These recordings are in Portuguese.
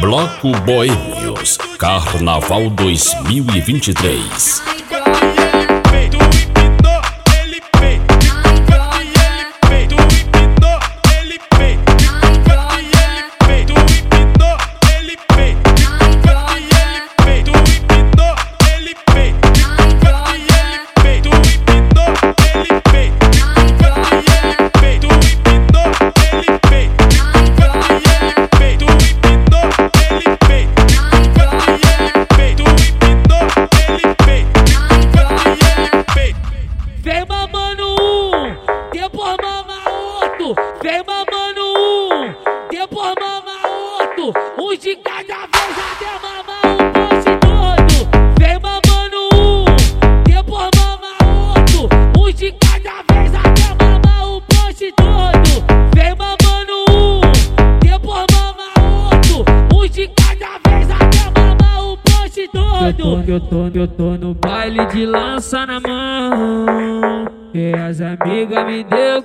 Bloco Boêmios Carnaval 2023. Vem mamando um, depois mama outro. Vem mamando um, depois mama outro. Um de cada vez até mamar o poste todo. Vem mamando um, depois mama outro. Um de cada vez até mamar o poste todo. Vem mamando um, depois mama outro. Um de cada vez até mamar o poste todo. Eu tô no baile de lança na mão, e as amigas me deu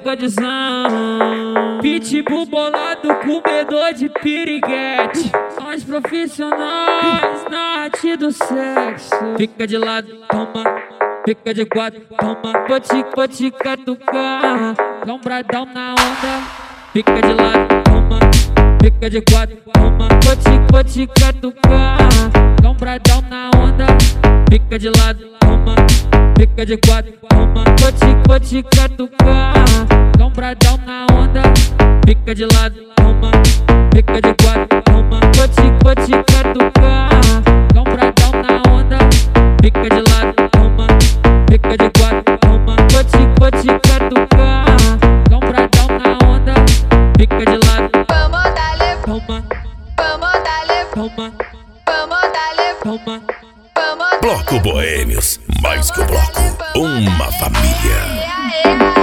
condição. Pitbull bolado, comedor de piriguete. Nós profissionais na arte do sexo. Fica de lado, toma. Fica de quatro, toma. Vou te catucar. Lombradão na onda. Fica de lado, toma. Fica de quatro, toma. Vou te catucar. Lombradão na onda. Fica de lado, toma. Fica de quatro, toma. Vou te catucar. Lombradão na onda. Fica de lado, toma. Fica de quatro, toma. Vou te catucar. Lombradão na onda. Fica de lado, toma. Fica de quatro, toma. Vou te catucar. Lombradão na onda. Fica de lado. Vamos darle, Toma, vamos darle, toma, vamos darle, toma. vamos darle. Bloco Boêmios, mais que o bloco, uma família. Aê, aê.